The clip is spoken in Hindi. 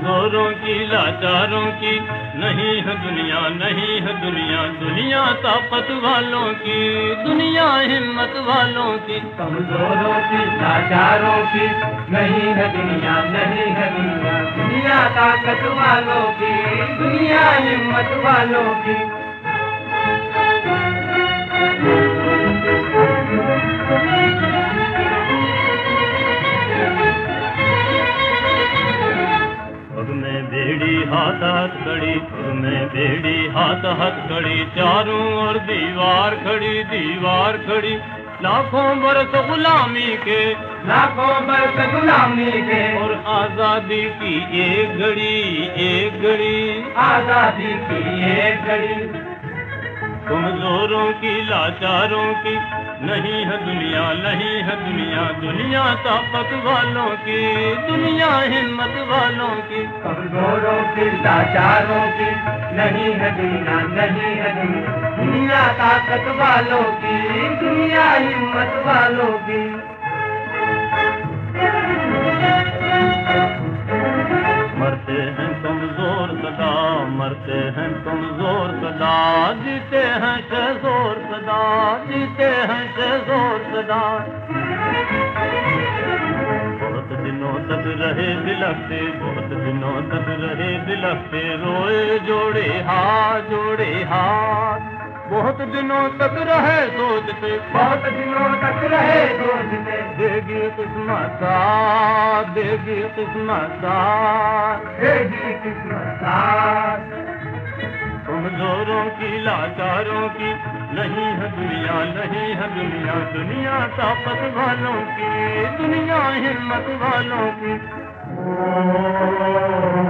कमजोरों की लाचारों की नहीं है दुनिया, नहीं है दुनिया। दुनिया ताकत वालों की, दुनिया हिम्मत वालों की। कमजोरों की लाचारों की नहीं है दुनिया, नहीं है दुनिया। दुनिया ताकत वालों की, दुनिया हिम्मत वालों की। पग में बेड़ी हाथ हथकड़ी, पग में बेड़ी हाथ हथकड़ी। चारों ओर दीवार खड़ी, दीवार खड़ी। लाखों बरस गुलामी के, लाखों बरस गुलामी के। और आजादी की एक घड़ी, एक घड़ी। आजादी की एक घड़ी। कमजोरों की लाचारों की नहीं है दुनिया, नहीं है दुनिया। दुनिया ताकत वालों की, दुनिया हिम्मत वालों की। कमजोरों की लाचारों की नहीं है दुनिया, नहीं है दुनिया। दुनिया ताकत वालों की, दुनिया हिम्मत वालों की। मरते हैं कमजोर सदा, मरते हैं कमजोर सदा। जीते हैं शेजोर सदा, जीते हैं शेजोर सदा। बहुत दिनों तक रहे बिलखते, बहुत दिनों तक रहे बिलखते। रोए जोड़े हाथ, जोड़े हाथ। बहुत दिनों तक रहे सोचते, बहुत दिनों तक रहे सोचते। देगी किस्मत साथ, देगी किस्मत साथ, देगी किस्मत साथ। कमजोरों की लाचारों की नहीं है दुनिया, नहीं है दुनिया। दुनिया ताकत वालों की, दुनिया हिम्मत वालों की।